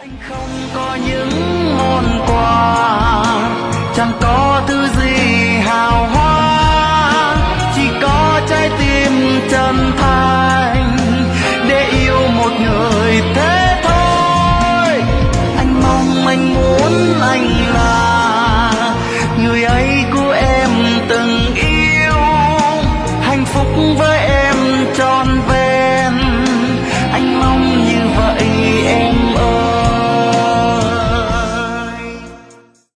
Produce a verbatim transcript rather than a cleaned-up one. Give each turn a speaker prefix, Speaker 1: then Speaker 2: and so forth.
Speaker 1: Anh không có những món quà, chẳng có thứ gì hào hoa, chỉ có trái tim chân thành để yêu một người thế thôi. Anh mong, anh muốn, anh là